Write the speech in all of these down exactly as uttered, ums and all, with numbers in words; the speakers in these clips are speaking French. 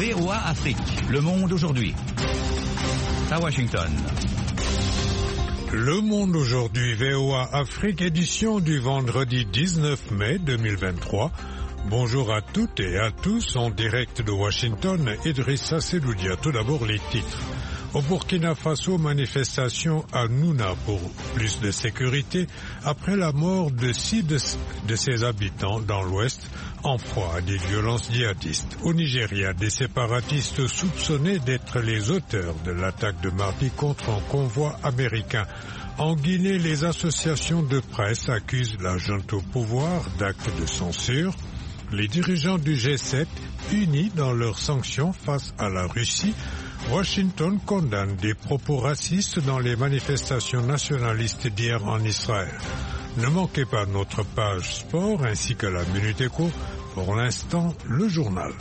V O A Afrique, Le Monde aujourd'hui. À Washington. Le Monde aujourd'hui, V O A Afrique, édition du vendredi dix-neuf mai deux mille vingt-trois. Bonjour à toutes et à tous, en direct de Washington, Idrissa Seloudia. Tout d'abord les titres. Au Burkina Faso, manifestation à Nouna pour plus de sécurité après la mort de six de, de ses habitants dans l'ouest en proie à des violences djihadistes. Au Nigeria, des séparatistes soupçonnés d'être les auteurs de l'attaque de mardi contre un convoi américain. En Guinée, les associations de presse accusent la junte au pouvoir d'actes de censure. Les dirigeants du G sept, unis dans leurs sanctions face à la Russie, Washington condamne des propos racistes dans les manifestations nationalistes d'hier en Israël. Ne manquez pas notre page sport ainsi que la Minute Éco. Pour l'instant, le journal.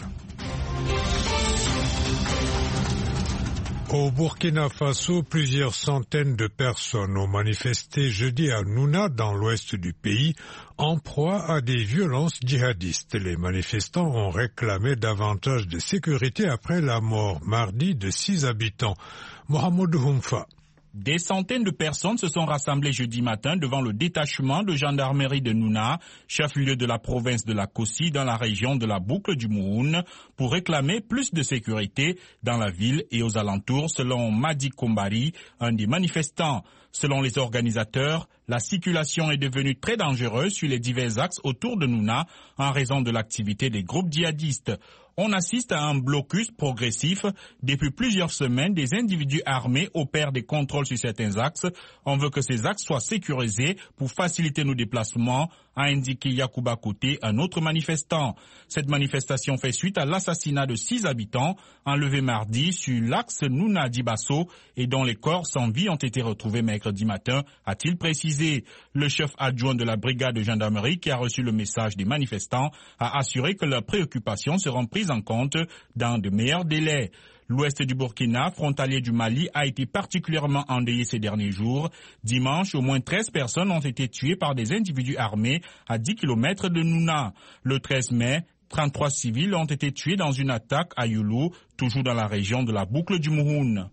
Au Burkina Faso, plusieurs centaines de personnes ont manifesté jeudi à Nouna, dans l'ouest du pays, en proie à des violences djihadistes. Les manifestants ont réclamé davantage de sécurité après la mort mardi de six habitants. Mohamed Houmfa. Des centaines de personnes se sont rassemblées jeudi matin devant le détachement de gendarmerie de Nouna, chef-lieu de la province de la Kossi dans la région de la boucle du Mouhoun, pour réclamer plus de sécurité dans la ville et aux alentours, selon Madi Kombari, un des manifestants. Selon les organisateurs, la circulation est devenue très dangereuse sur les divers axes autour de Nouna en raison de l'activité des groupes djihadistes. On assiste à un blocus progressif. Depuis plusieurs semaines, des individus armés opèrent des contrôles sur certains axes. On veut que ces axes soient sécurisés pour faciliter nos déplacements, a indiqué Yacouba Koté, un autre manifestant. Cette manifestation fait suite à l'assassinat de six habitants enlevés mardi sur l'axe Nouna-Dibasso et dont les corps sans vie ont été retrouvés mercredi matin, a-t-il précisé. Le chef adjoint de la brigade de gendarmerie qui a reçu le message des manifestants a assuré que leurs préoccupations seront prises en compte dans de meilleurs délais. L'ouest du Burkina, frontalier du Mali, a été particulièrement endeuillé ces derniers jours. Dimanche, au moins treize personnes ont été tuées par des individus armés à dix kilomètres de Nouna. Le treize mai, trente-trois civils ont été tués dans une attaque à Youlou, toujours dans la région de la boucle du Mouhoun.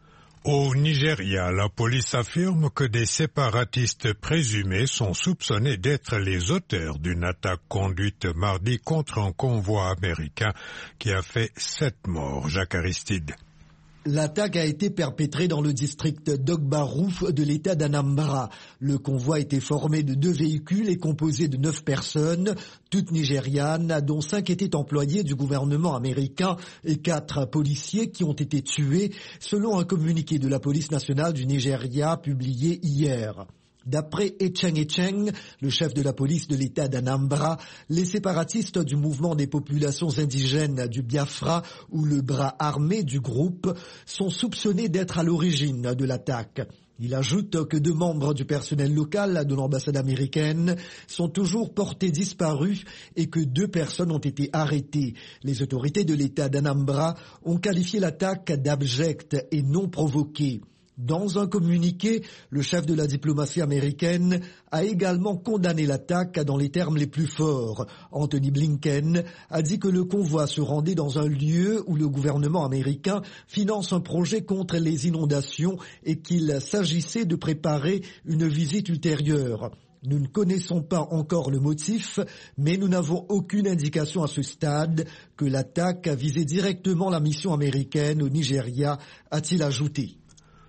Au Nigeria, la police affirme que des séparatistes présumés sont soupçonnés d'être les auteurs d'une attaque conduite mardi contre un convoi américain qui a fait sept morts. Jacques Aristide. L'attaque a été perpétrée dans le district d'Ogbarouf de l'état d'Anambra. Le convoi était formé de deux véhicules et composé de neuf personnes, toutes nigérianes, dont cinq étaient employés du gouvernement américain et quatre policiers qui ont été tués, selon un communiqué de la police nationale du Nigeria publié hier. D'après Echeng Echeng, le chef de la police de l'état d'Anambra, les séparatistes du mouvement des populations indigènes du Biafra ou le bras armé du groupe sont soupçonnés d'être à l'origine de l'attaque. Il ajoute que deux membres du personnel local de l'ambassade américaine sont toujours portés disparus et que deux personnes ont été arrêtées. Les autorités de l'état d'Anambra ont qualifié l'attaque d'abjecte et non provoquée. Dans un communiqué, le chef de la diplomatie américaine a également condamné l'attaque dans les termes les plus forts. Anthony Blinken a dit que le convoi se rendait dans un lieu où le gouvernement américain finance un projet contre les inondations et qu'il s'agissait de préparer une visite ultérieure. Nous ne connaissons pas encore le motif, mais nous n'avons aucune indication à ce stade que l'attaque a visé directement la mission américaine au Nigeria, a-t-il ajouté.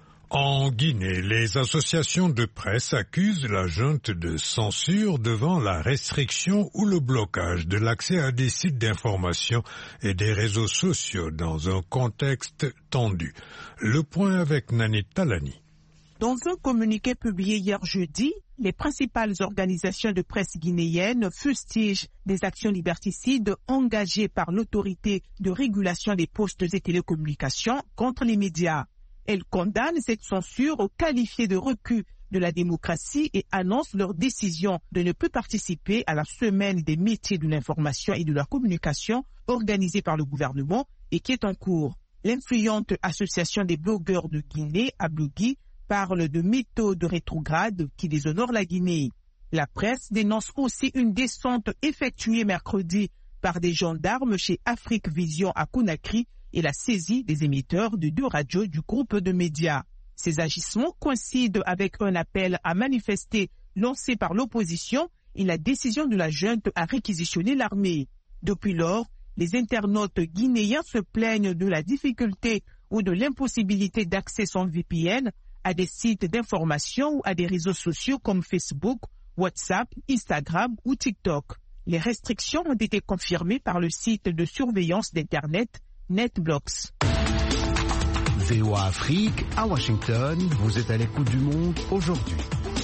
En Guinée, les associations de presse accusent la junte de censure devant la restriction ou le blocage de l'accès à des sites d'information et des réseaux sociaux dans un contexte tendu. Le point avec Nani Talani. Dans un communiqué publié hier jeudi, les principales organisations de presse guinéennes fustigent des actions liberticides engagées par l'autorité de régulation des postes et télécommunications contre les médias. Elles condamnent cette censure qualifiée de recul de la démocratie et annoncent leur décision de ne plus participer à la semaine des métiers de l'information et de la communication organisée par le gouvernement et qui est en cours. L'influente association des blogueurs de Guinée, Ablogui, parle de méthodes rétrogrades qui déshonorent la Guinée. La presse dénonce aussi une descente effectuée mercredi par des gendarmes chez Afrique Vision à Conakry et la saisie des émetteurs de deux radios du groupe de médias. Ces agissements coïncident avec un appel à manifester lancé par l'opposition et la décision de la junte à réquisitionner l'armée. Depuis lors, les internautes guinéens se plaignent de la difficulté ou de l'impossibilité d'accès sans V P N à des sites d'information ou à des réseaux sociaux comme Facebook, WhatsApp, Instagram ou TikTok. Les restrictions ont été confirmées par le site de surveillance d'Internet NetBlocks. V O A Afrique, à Washington, vous êtes à l'écoute du monde aujourd'hui.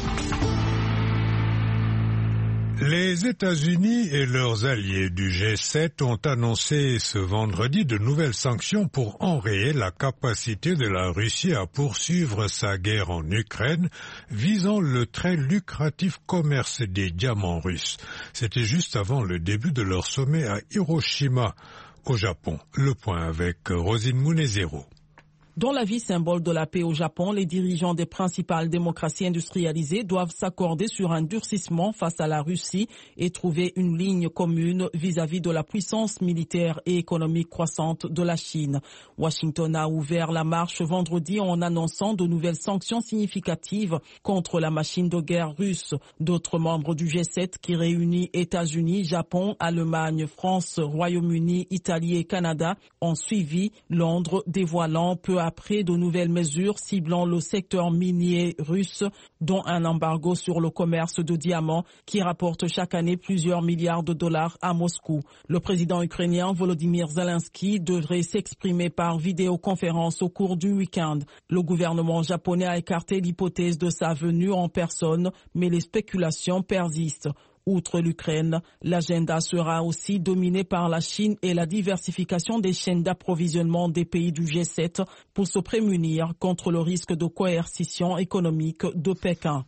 Les États-Unis et leurs alliés du G sept ont annoncé ce vendredi de nouvelles sanctions pour enrayer la capacité de la Russie à poursuivre sa guerre en Ukraine, visant le très lucratif commerce des diamants russes. C'était juste avant le début de leur sommet à Hiroshima, au Japon. Le point avec Rosine Munezero. Dans la vie symbole de la paix au Japon, les dirigeants des principales démocraties industrialisées doivent s'accorder sur un durcissement face à la Russie et trouver une ligne commune vis-à-vis de la puissance militaire et économique croissante de la Chine. Washington a ouvert la marche vendredi en annonçant de nouvelles sanctions significatives contre la machine de guerre russe. D'autres membres du G sept qui réunit États-Unis, Japon, Allemagne, France, Royaume-Uni, Italie et Canada ont suivi, Londres dévoilant peu après de nouvelles mesures ciblant le secteur minier russe, dont un embargo sur le commerce de diamants qui rapporte chaque année plusieurs milliards de dollars à Moscou. Le président ukrainien Volodymyr Zelensky devrait s'exprimer par vidéoconférence au cours du week-end. Le gouvernement japonais a écarté l'hypothèse de sa venue en personne, mais les spéculations persistent. Outre l'Ukraine, l'agenda sera aussi dominé par la Chine et la diversification des chaînes d'approvisionnement des pays du G sept pour se prémunir contre le risque de coercition économique de Pékin.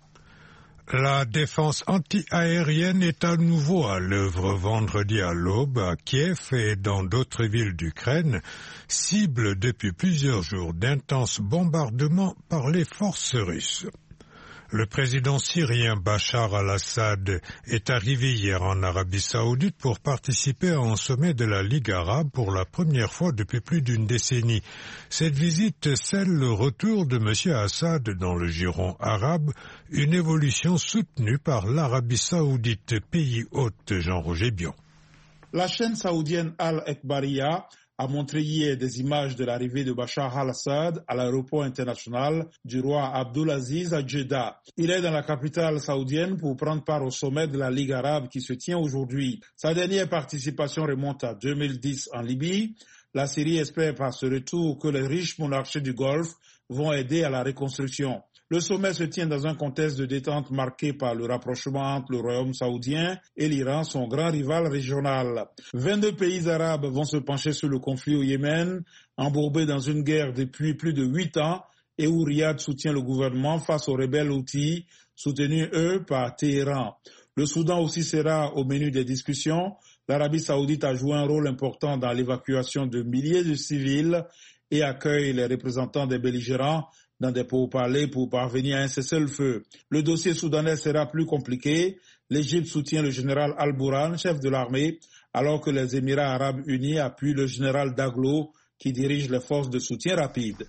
La défense anti-aérienne est à nouveau à l'œuvre vendredi à l'aube à Kiev et dans d'autres villes d'Ukraine, cible depuis plusieurs jours d'intenses bombardements par les forces russes. Le président syrien Bachar al-Assad est arrivé hier en Arabie Saoudite pour participer à un sommet de la Ligue arabe pour la première fois depuis plus d'une décennie. Cette visite scelle le retour de M. Assad dans le giron arabe, une évolution soutenue par l'Arabie Saoudite, pays hôte. Jean-Roger Bion. La chaîne saoudienne Al-Ekbariya a montré hier des images de l'arrivée de Bachar al-Assad à l'aéroport international du roi Abdulaziz à Jeddah. Il est dans la capitale saoudienne pour prendre part au sommet de la Ligue arabe qui se tient aujourd'hui. Sa dernière participation remonte à deux mille dix en Libye. La Syrie espère par ce retour que les riches monarchies du Golfe vont aider à la reconstruction. Le sommet se tient dans un contexte de détente marqué par le rapprochement entre le royaume saoudien et l'Iran, son grand rival régional. vingt-deux pays arabes vont se pencher sur le conflit au Yémen, embourbé dans une guerre depuis plus de huit ans et où Riyad soutient le gouvernement face aux rebelles Houthis, soutenus eux par Téhéran. Le Soudan aussi sera au menu des discussions. L'Arabie saoudite a joué un rôle important dans l'évacuation de milliers de civils et accueille les représentants des belligérants dans des pourparlers pour parvenir à un cessez-le-feu. Le dossier soudanais sera plus compliqué. L'Égypte soutient le général Al-Bourhan, chef de l'armée, alors que les Émirats arabes unis appuient le général Daglo, qui dirige les forces de soutien rapide.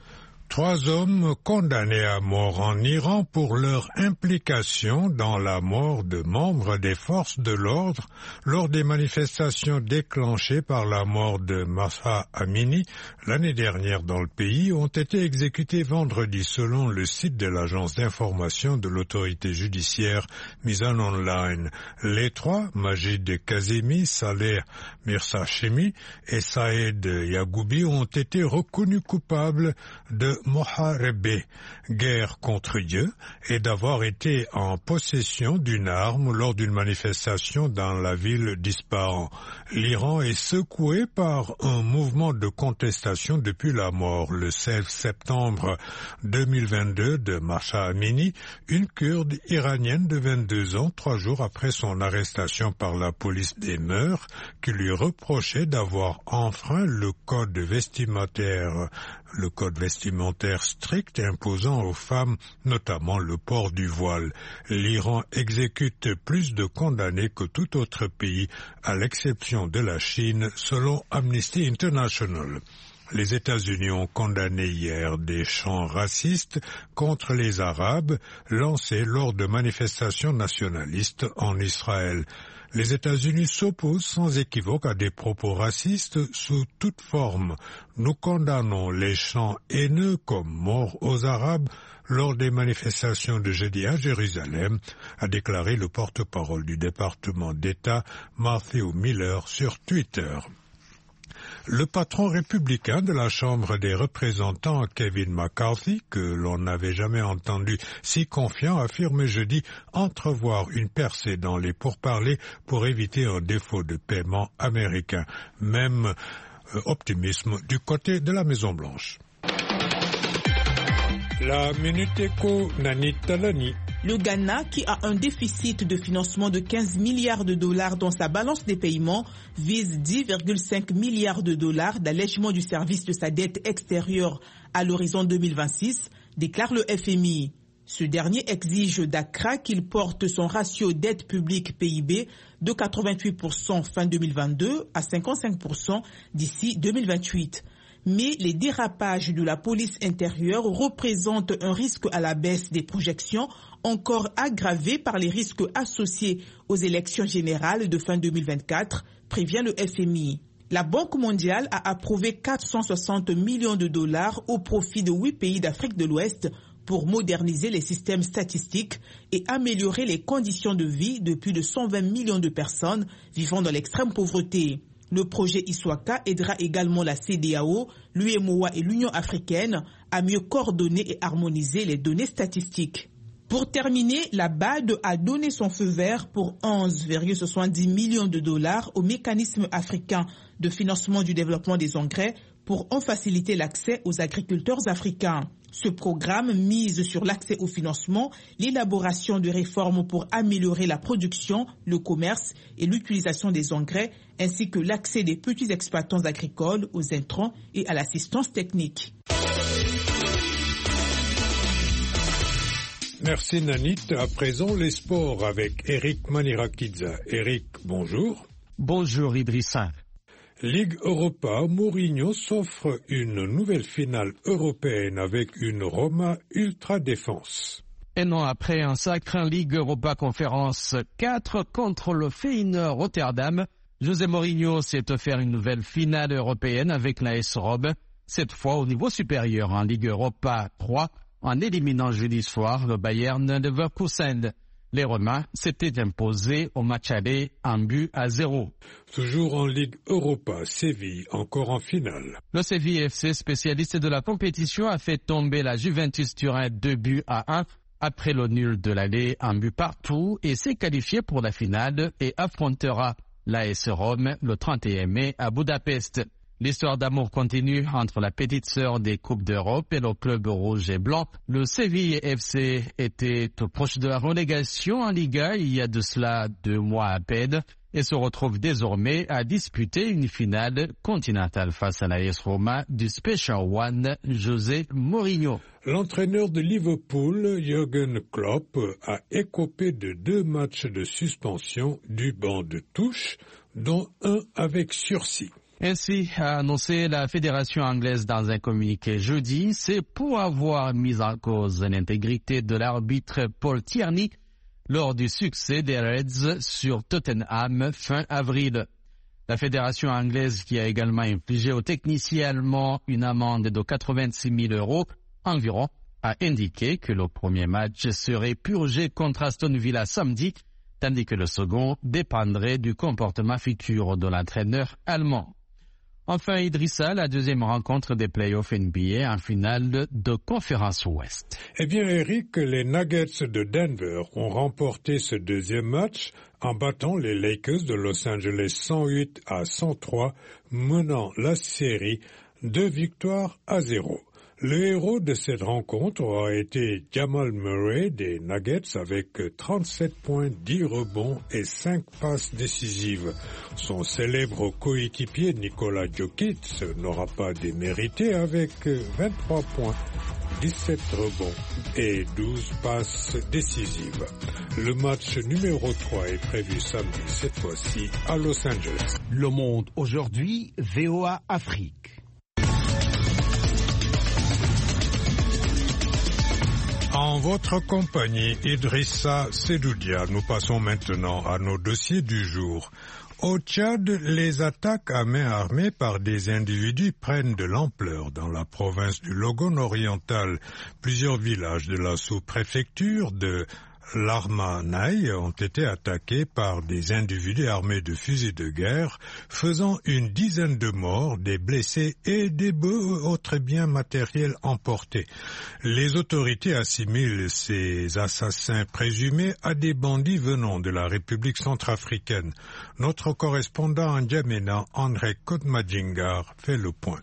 Trois hommes condamnés à mort en Iran pour leur implication dans la mort de membres des forces de l'ordre lors des manifestations déclenchées par la mort de Mahsa Amini l'année dernière dans le pays ont été exécutés vendredi selon le site de l'agence d'information de l'autorité judiciaire Mizan Online. Les trois, Majid Kazemi, Saleh Mirsachemi et Saïd Yagoubi, ont été reconnus coupables de Moharebe, guerre contre Dieu, et d'avoir été en possession d'une arme lors d'une manifestation dans la ville d'Ispahan. L'Iran est secoué par un mouvement de contestation depuis la mort le seize septembre deux mille vingt-deux de Mahsa Amini, une Kurde iranienne de vingt-deux ans, trois jours après son arrestation par la police des mœurs, qui lui reprochait d'avoir enfreint le code vestimentaire le code vestimentaire strict imposant aux femmes notamment le port du voile. L'Iran exécute plus de condamnés que tout autre pays, à l'exception de la Chine, selon Amnesty International. Les États-Unis ont condamné hier des chants racistes contre les Arabes lancés lors de manifestations nationalistes en Israël. Les États-Unis s'opposent sans équivoque à des propos racistes sous toute forme. Nous condamnons les chants haineux comme mort aux Arabes lors des manifestations de jeudi à Jérusalem, a déclaré le porte-parole du département d'État Matthew Miller sur Twitter. Le patron républicain de la Chambre des représentants, Kevin McCarthy, que l'on n'avait jamais entendu si confiant, affirme jeudi entrevoir une percée dans les pourparlers pour éviter un défaut de paiement américain. Même euh, optimisme du côté de la Maison-Blanche. La Minute Éco, Nani Talani. Le Ghana, qui a un déficit de financement de quinze milliards de dollars dans sa balance des paiements, vise dix virgule cinq milliards de dollars d'allègement du service de sa dette extérieure à l'horizon deux mille vingt-six, déclare le F M I. Ce dernier exige d'Accra qu'il porte son ratio dette publique P I B de quatre-vingt-huit pour cent fin deux mille vingt-deux à cinquante-cinq pour cent d'ici deux mille vingt-huit. Mais les dérapages de la police intérieure représentent un risque à la baisse des projections, encore aggravé par les risques associés aux élections générales de fin deux mille vingt-quatre, prévient le F M I. La Banque mondiale a approuvé quatre cent soixante millions de dollars au profit de huit pays d'Afrique de l'Ouest pour moderniser les systèmes statistiques et améliorer les conditions de vie de plus de cent vingt millions de personnes vivant dans l'extrême pauvreté. Le projet ISWACA aidera également la C D A O, l'U E M O A et l'Union africaine à mieux coordonner et harmoniser les données statistiques. Pour terminer, la B A D a donné son feu vert pour onze virgule soixante-dix millions de dollars au mécanisme africain de financement du développement des engrais pour en faciliter l'accès aux agriculteurs africains. Ce programme mise sur l'accès au financement, l'élaboration de réformes pour améliorer la production, le commerce et l'utilisation des engrais, ainsi que l'accès des petits exploitants agricoles aux intrants et à l'assistance technique. Merci Nanit. À présent, les sports avec Eric Manirakidza. Eric, bonjour. Bonjour Idrissa. Ligue Europa, Mourinho s'offre une nouvelle finale européenne avec une Roma ultra défense. Un an après un sacre en Ligue Europa Conférence quatre contre le Feyenoord Rotterdam, José Mourinho s'est offert une nouvelle finale européenne avec l'A S Rome, cette fois au niveau supérieur en Ligue Europa trois, en éliminant jeudi soir le Bayern Leverkusen. Les Romains s'étaient imposés au match aller un but à zéro. Toujours en Ligue Europa, Séville encore en finale. Le Séville F C, spécialiste de la compétition, a fait tomber la Juventus Turin deux buts à un après le nul de l'aller, un but partout, et s'est qualifié pour la finale et affrontera l'A S Rome le trente et un mai à Budapest. L'histoire d'amour continue entre la petite sœur des Coupes d'Europe et le club rouge et blanc. Le Séville F C était tout proche de la relégation en Liga il y a de cela deux mois à peine et se retrouve désormais à disputer une finale continentale face à l'A S Roma du Special One José Mourinho. L'entraîneur de Liverpool, Jürgen Klopp, a écopé de deux matchs de suspension du banc de touche, dont un avec sursis. Ainsi a annoncé la Fédération anglaise dans un communiqué jeudi, c'est pour avoir mis en cause l'intégrité de l'arbitre Paul Tierney lors du succès des Reds sur Tottenham fin avril. La Fédération anglaise, qui a également infligé au technicien allemand une amende de quatre-vingt-six mille euros environ, a indiqué que le premier match serait purgé contre Aston Villa samedi, tandis que le second dépendrait du comportement futur de l'entraîneur allemand. Enfin, Idrissa, la deuxième rencontre des playoffs N B A en finale de Conférence Ouest. Eh bien, Eric, les Nuggets de Denver ont remporté ce deuxième match en battant les Lakers de Los Angeles cent huit à cent trois, menant la série deux victoires à zéro. Le héros de cette rencontre a été Jamal Murray des Nuggets avec trente-sept points, dix rebonds et cinq passes décisives. Son célèbre coéquipier Nikola Jokic n'aura pas démérité avec vingt-trois points, dix-sept rebonds et douze passes décisives. Le match numéro trois est prévu samedi, cette fois-ci à Los Angeles. Le Monde aujourd'hui, V O A Afrique. En votre compagnie, Idrissa Sedoudia, nous passons maintenant à nos dossiers du jour. Au Tchad, les attaques à main armée par des individus prennent de l'ampleur dans la province du Logone oriental. Plusieurs villages de la sous-préfecture de l'Armanaï ont été attaqués par des individus armés de fusils de guerre, faisant une dizaine de morts, des blessés et des autres biens matériels emportés. Les autorités assimilent ces assassins présumés à des bandits venant de la République centrafricaine. Notre correspondant en N'Djamena, André Kodmadjingar, fait le point.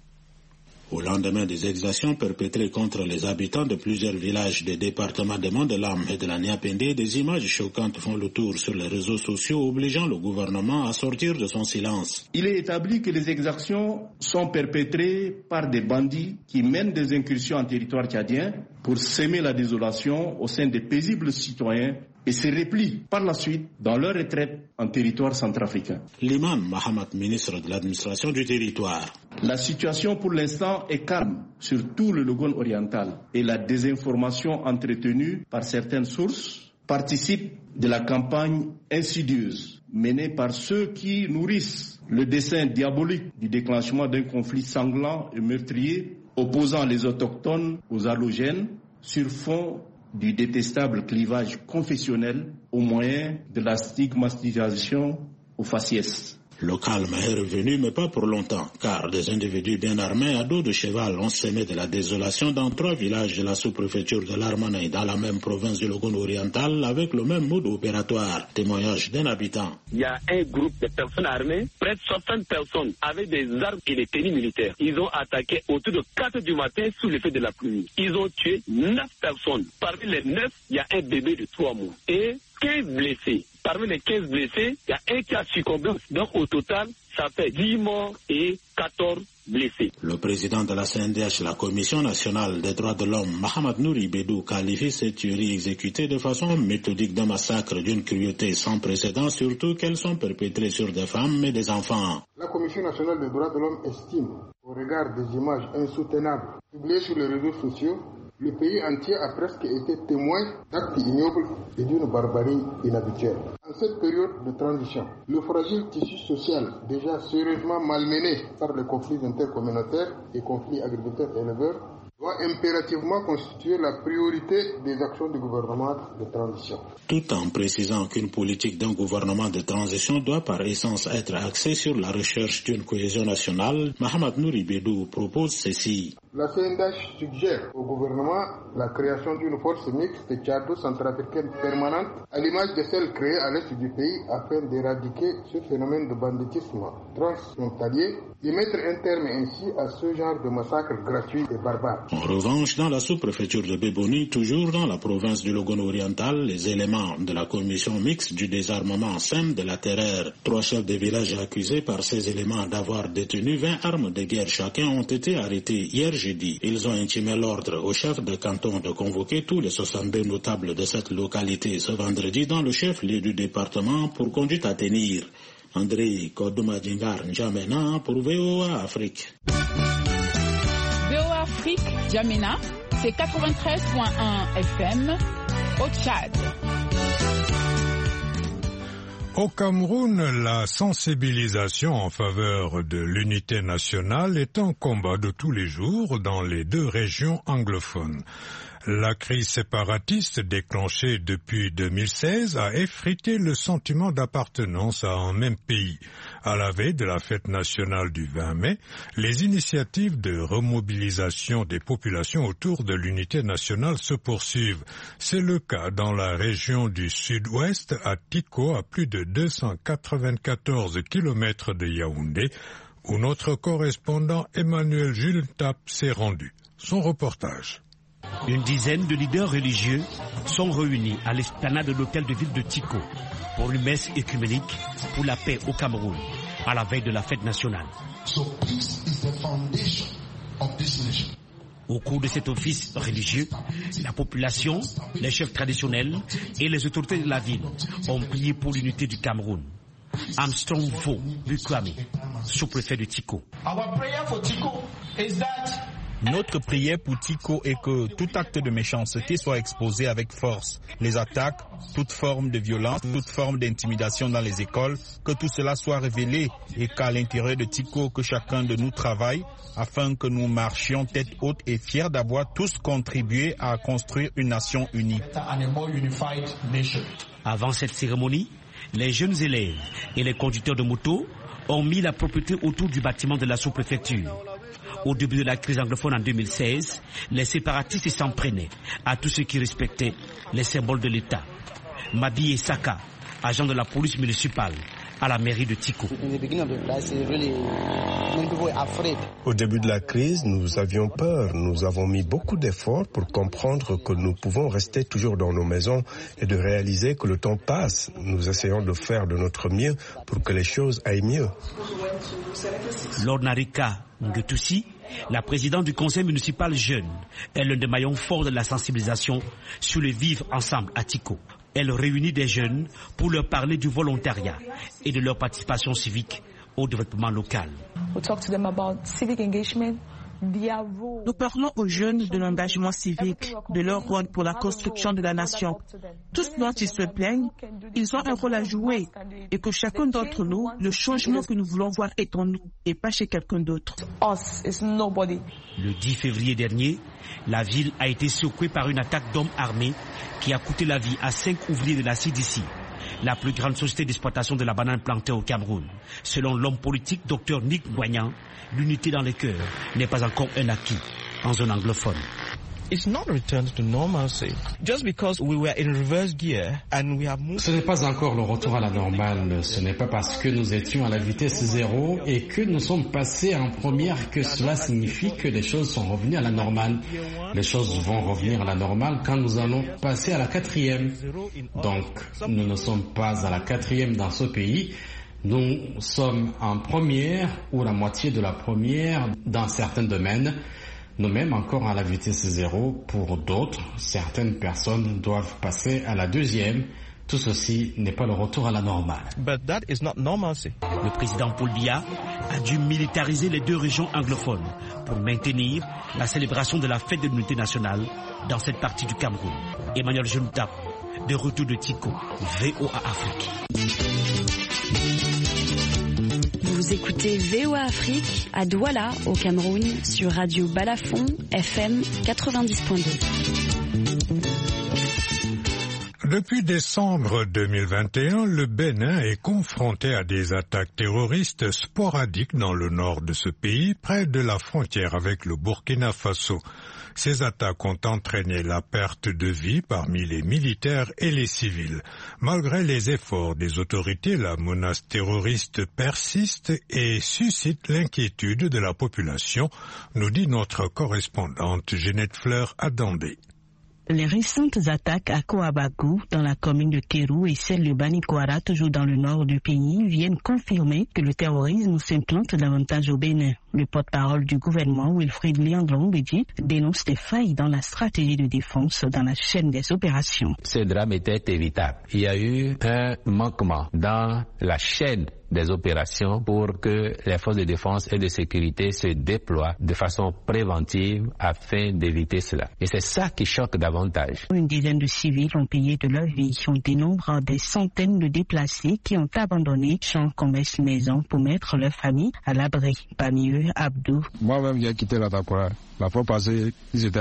Au lendemain des exactions perpétrées contre les habitants de plusieurs villages des départements de Mandelam et de la Niapende, des images choquantes font le tour sur les réseaux sociaux, obligeant le gouvernement à sortir de son silence. Il est établi que les exactions sont perpétrées par des bandits qui mènent des incursions en territoire tchadien pour semer la désolation au sein des paisibles citoyens et se replient par la suite dans leur retraite en territoire centrafricain. L'imam Mahamat, ministre de l'administration du territoire. La situation pour l'instant est calme sur tout le Logone oriental et la désinformation entretenue par certaines sources participe de la campagne insidieuse menée par ceux qui nourrissent le dessein diabolique du déclenchement d'un conflit sanglant et meurtrier opposant les autochtones aux allogènes sur fond du détestable clivage confessionnel au moyen de la stigmatisation aux faciès. Le calme est revenu, mais pas pour longtemps, car des individus bien armés à dos de cheval ont semé de la désolation dans trois villages de la sous-préfecture de l'Armanaï, dans la même province du Logone oriental, avec le même mode opératoire. Témoignage d'un habitant. Il y a un groupe de personnes armées, près de soixante personnes, avec des armes et des tenues militaires. Ils ont attaqué autour de quatre heures du matin sous l'effet de la pluie. Ils ont tué neuf personnes. Parmi les neuf, il y a un bébé de trois mois et quinze blessés. Parmi les quinze blessés, il y a un qui a succombé. Donc au total, ça fait dix morts et quatorze blessés. Le président de la C N D H, la Commission nationale des droits de l'homme, Mahamat Nouri Bedou, qualifie ces tueries exécutées de façon méthodique d'un massacre d'une cruauté sans précédent, surtout qu'elles sont perpétrées sur des femmes et des enfants. La Commission nationale des droits de l'homme estime, au regard des images insoutenables publiées sur les réseaux sociaux, le pays entier a presque été témoin d'actes ignobles et d'une barbarie inhabituelle. En cette période de transition, le fragile tissu social, déjà sérieusement malmené par les conflits intercommunautaires et conflits agriculteurs-éleveurs, doit impérativement constituer la priorité des actions du gouvernement de transition. Tout en précisant qu'une politique d'un gouvernement de transition doit par essence être axée sur la recherche d'une cohésion nationale, Mahamat Nouri Bedou propose ceci. La C N D H suggère au gouvernement la création d'une force mixte tchado-centrafricaine permanente à l'image de celle créée à l'est du pays afin d'éradiquer ce phénomène de banditisme transfrontalier et mettre un terme ainsi à ce genre de massacre gratuit et barbare. En revanche, dans la sous-préfecture de Beboni, toujours dans la province du Logone oriental, les éléments de la commission mixte du désarmement sèment de la terreur. Trois chefs de village accusés par ces éléments d'avoir détenu vingt armes de guerre chacun ont été arrêtés hier jeudi. Ils ont intimé l'ordre au chef de canton de convoquer tous les soixante-deux notables de cette localité ce vendredi dans le chef-lieu du département pour conduite à tenir. André Kodoumadjingar N'Djamena pour V O A Afrique. V O A Afrique, N'Djamena, c'est quatre-vingt-treize virgule un F M au Tchad. Au Cameroun, la sensibilisation en faveur de l'unité nationale est un combat de tous les jours dans les deux régions anglophones. La crise séparatiste déclenchée depuis deux mille seize a effrité le sentiment d'appartenance à un même pays. À la veille de la fête nationale du vingt mai, les initiatives de remobilisation des populations autour de l'unité nationale se poursuivent. C'est le cas dans la région du sud-ouest, à Tiko, à plus de deux cent quatre-vingt-quatorze kilomètres de Yaoundé, où notre correspondant Emmanuel Jules Tap s'est rendu. son reportage. Une dizaine de leaders religieux sont réunis à l'esplanade de l'hôtel de ville de Tiko pour une messe écuménique pour la paix au Cameroun, à la veille de la fête nationale. Au cours de cet office religieux, la population, les chefs traditionnels et les autorités de la ville ont prié pour l'unité du Cameroun. Armstrong Vo Bukwame, sous-préfet de Tiko. Notre prière pour Tiko est que tout acte de méchanceté soit exposé avec force. Les attaques, toute forme de violence, toute forme d'intimidation dans les écoles, que tout cela soit révélé et qu'à l'intérieur de Tiko, que chacun de nous travaille afin que nous marchions tête haute et fiers d'avoir tous contribué à construire une nation unie. Avant cette cérémonie, les jeunes élèves et les conducteurs de moto ont mis la propriété autour du bâtiment de la sous-préfecture. Au début de la crise anglophone en deux mille seize, les séparatistes s'en prenaient à tous ceux qui respectaient les symboles de l'État. Mabi Saka, agent de la police municipale à la mairie de Tiko. Au début de la crise, nous avions peur. Nous avons mis beaucoup d'efforts pour comprendre que nous pouvons rester toujours dans nos maisons et de réaliser que le temps passe. Nous essayons de faire de notre mieux pour que les choses aillent mieux. Lornarika Ngutussi, la présidente du conseil municipal jeune, est l'un des maillons forts de la sensibilisation sur le vivre ensemble à Tiko. Elle réunit des jeunes pour leur parler du volontariat et de leur participation civique au développement local. Nous parlons aux jeunes de l'engagement civique, de leur rôle pour la construction de la nation. Tous dont ils se plaignent, ils ont un rôle à jouer et que chacun d'entre nous, le changement que nous voulons voir est en nous et pas chez quelqu'un d'autre. Le dix février dernier, la ville a été secouée par une attaque d'hommes armés qui a coûté la vie à cinq ouvriers de la C D C, la plus grande société d'exploitation de la banane plantée au Cameroun. Selon l'homme politique Dr Nick Boignan, l'unité dans les cœurs n'est pas encore un acquis en zone anglophone. It's not returned to normalcy. Just because we were in reverse gear and we have moved... Ce n'est pas encore le retour à la normale. Ce n'est pas parce que nous étions à la vitesse zéro et que nous sommes passés en première que cela signifie que les choses sont revenues à la normale. Les choses vont revenir à la normale quand nous allons passer à la quatrième. Donc, nous ne sommes pas à la quatrième dans ce pays. Nous sommes en première ou la moitié de la première dans certains domaines. Nous-mêmes encore à la vitesse zéro pour d'autres. Certaines personnes doivent passer à la deuxième. Tout ceci n'est pas le retour à la normale. But that is not normalcy. Le président Paul Biya a dû militariser les deux régions anglophones pour maintenir la célébration de la fête de l'unité nationale dans cette partie du Cameroun. Emmanuel Junta, de retour de Tiko, V O A Afrique. Vous écoutez V O A Afrique à Douala, au Cameroun, sur Radio Balafon, F M quatre-vingt-dix point deux. Depuis décembre deux mille vingt et un, le Bénin est confronté à des attaques terroristes sporadiques dans le nord de ce pays, près de la frontière avec le Burkina Faso. Ces attaques ont entraîné la perte de vie parmi les militaires et les civils. Malgré les efforts des autorités, la menace terroriste persiste et suscite l'inquiétude de la population, nous dit notre correspondante Jeanette Fleur à Dandé. Les récentes attaques à Kouabagou, dans la commune de Kérou, et celles de Banikwara, toujours dans le nord du pays, viennent confirmer que le terrorisme s'implante davantage au Bénin. Le porte-parole du gouvernement, Wilfried Léandre-Mbédi, dénonce des failles dans la stratégie de défense dans la chaîne des opérations. Ce drame était évitable. Il y a eu un manquement dans la chaîne des opérations pour que les forces de défense et de sécurité se déploient de façon préventive afin d'éviter cela. Et c'est ça qui choque davantage. Une dizaine de civils ont payé de leur vie. On dénombre des centaines de déplacés qui ont abandonné champs, commerces, maisons pour mettre leur famille à l'abri. Parmi eux, Abdou. Moi-même, j'ai quitté la Takora. La fois passée, ils étaient là-bas.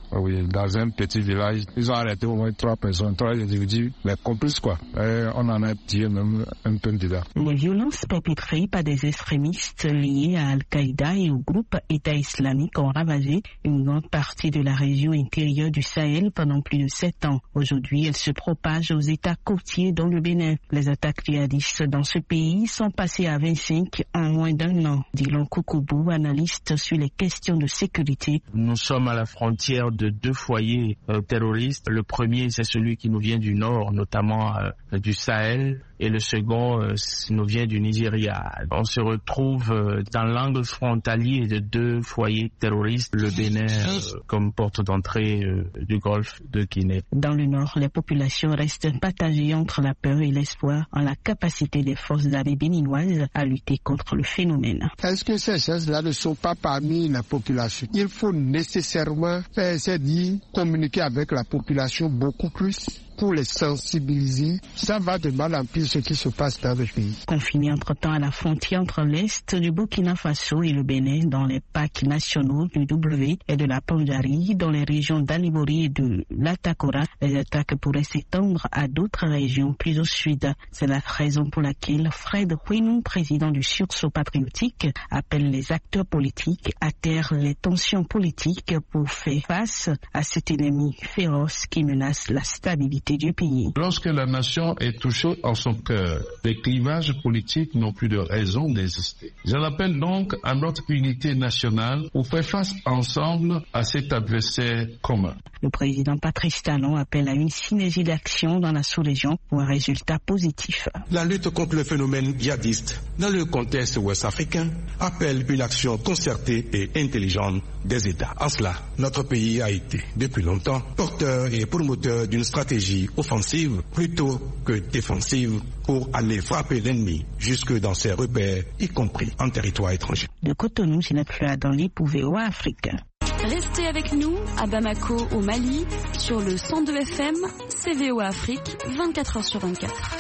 Oui, dans un petit village, ils ont arrêté au moins trois personnes, trois individus, les complices quoi. Et on en a tiré même un peu dedans. Les violences perpétrées par des extrémistes liés à Al-Qaïda et au groupe État islamique ont ravagé une grande partie de la région intérieure du Sahel pendant plus de sept ans. Aujourd'hui, elles se propagent aux États côtiers dont le Bénin. Les attaques djihadistes dans ce pays sont passées à vingt-cinq en moins d'un an. Dylan Kokoubou, analyste sur les questions de sécurité. Nous sommes à la frontière de deux foyers euh, terroristes. Le premier, c'est celui qui nous vient du nord, notamment euh, du Sahel. Et le second euh, nous vient du Nigeria. On se retrouve euh, dans l'angle frontalier de deux foyers terroristes, le Bénin euh, comme porte d'entrée euh, du golfe de Guinée. Dans le nord, les populations restent partagées entre la peur et l'espoir en la capacité des forces armées béninoises à lutter contre le phénomène. Est-ce que ces choses-là ne sont pas parmi la population? Il faut nécessairement faire essayer de communiquer avec la population beaucoup plus pour les sensibiliser. Ça va de mal en pire ce qui se passe dans le pays. Confiné entre-temps à la frontière entre l'Est du Burkina Faso et le Bénin dans les parcs nationaux du W et de la Pandjari, dans les régions d'Anibori et de l'Atakora, les attaques pourraient s'étendre à d'autres régions plus au sud. C'est la raison pour laquelle Fred Huinou, président du sursaut patriotique, appelle les acteurs politiques à taire les tensions politiques pour faire face à cet ennemi féroce qui menace la stabilité du pays. Lorsque la nation est touchée en son cœur, les clivages politiques n'ont plus de raison d'exister. J'en appelle donc à notre unité nationale pour faire face ensemble à cet adversaire commun. Le président Patrice Talon appelle à une synergie d'action dans la sous-région pour un résultat positif. La lutte contre le phénomène djihadiste dans le contexte ouest-africain appelle une action concertée et intelligente des États. En cela, notre pays a été depuis longtemps porteur et promoteur d'une stratégie offensive plutôt que défensive pour aller frapper l'ennemi jusque dans ses repères, y compris en territoire étranger. De Cotonou, c'est notre fleur dans l'île pour V O A Afrique. Restez avec nous à Bamako au Mali sur le cent deux F M, C V O A Afrique, vingt-quatre heures sur vingt-quatre.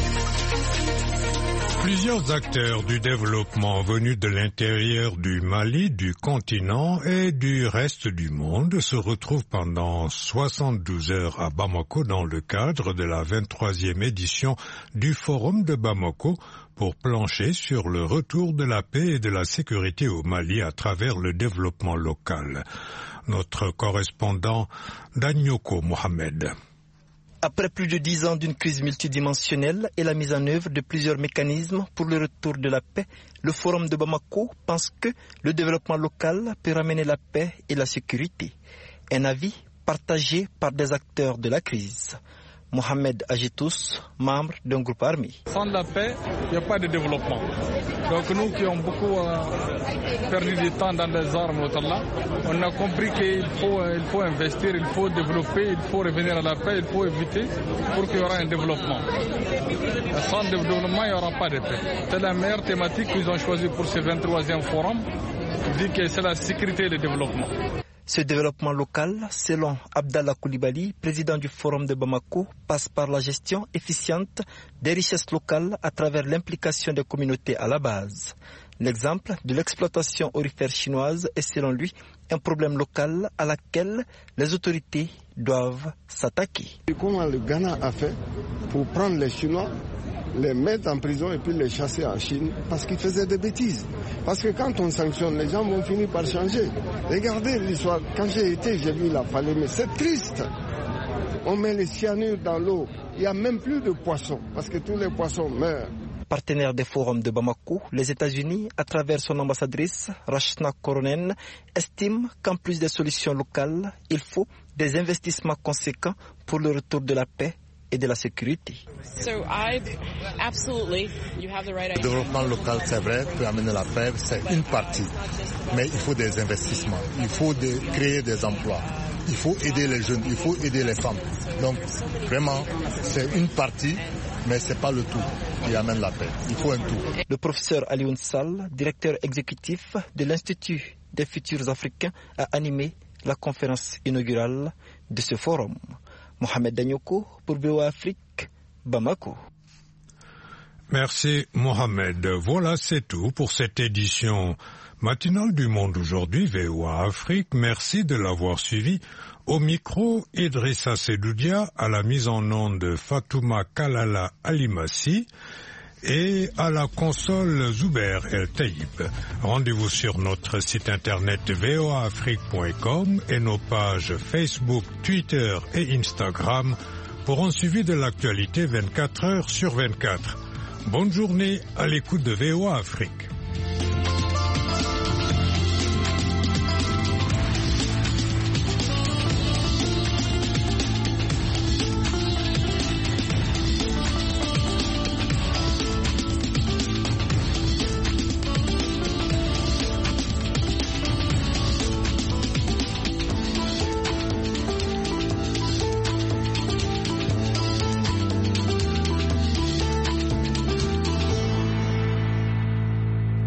Plusieurs acteurs du développement venus de l'intérieur du Mali, du continent et du reste du monde se retrouvent pendant soixante-douze heures à Bamako dans le cadre de la vingt-troisième édition du Forum de Bamako pour plancher sur le retour de la paix et de la sécurité au Mali à travers le développement local. Notre correspondant Danyoko Mohamed. Après plus de dix ans d'une crise multidimensionnelle et la mise en œuvre de plusieurs mécanismes pour le retour de la paix, le Forum de Bamako pense que le développement local peut ramener la paix et la sécurité. Un avis partagé par des acteurs de la crise. Mohamed Agitous, membre d'un groupe armé. Sans la paix, il n'y a pas de développement. Donc nous qui avons beaucoup euh, perdu du temps dans les armes, là, on a compris qu'il faut, euh, il faut investir, il faut développer, il faut revenir à la paix, il faut éviter pour qu'il y aura un développement. Sans développement, il n'y aura pas de paix. C'est la meilleure thématique qu'ils ont choisie pour ce vingt-troisième forum. Je dis que c'est la sécurité et le développement. Ce développement local, selon Abdallah Koulibaly, président du Forum de Bamako, passe par la gestion efficiente des richesses locales à travers l'implication des communautés à la base. L'exemple de l'exploitation aurifère chinoise est selon lui un problème local à laquelle les autorités doivent s'attaquer. Comment le Ghana a fait pour prendre les Chinois, les mettre en prison et puis les chasser en Chine parce qu'ils faisaient des bêtises. Parce que quand on sanctionne, les gens vont finir par changer. Regardez l'histoire. Quand j'ai été, j'ai vu la Fallait, mais c'est triste. On met les cyanures dans l'eau. Il n'y a même plus de poissons parce que tous les poissons meurent. Partenaire des forums de Bamako, les États-Unis, à travers son ambassadrice, Rachna Koronen, estiment qu'en plus des solutions locales, il faut des investissements conséquents pour le retour de la paix et de la sécurité. Le développement local, c'est vrai, peut amener la paix, c'est une partie. Mais il faut des investissements, il faut de, créer des emplois, il faut aider les jeunes, il faut aider les femmes. Donc, vraiment, c'est une partie, mais ce n'est pas le tout qui amène la paix. Il faut un tout. Le professeur Alioune Sall, directeur exécutif de l'Institut des futurs africains, a animé la conférence inaugurale de ce forum. Mohamed Danyoko pour B O A Afrique, Bamako. Merci Mohamed. Voilà, c'est tout pour cette édition matinale du Monde aujourd'hui, V O A Afrique. Merci de l'avoir suivi. Au micro, Idrissa Sedoudia, à la mise en onde Fatouma Kalala Alimassi et à la console Zuber El Taïb. Rendez-vous sur notre site internet v o a afrique point com et nos pages Facebook, Twitter et Instagram pour un suivi de l'actualité vingt-quatre heures sur vingt-quatre. Bonne journée à l'écoute de V O A Afrique.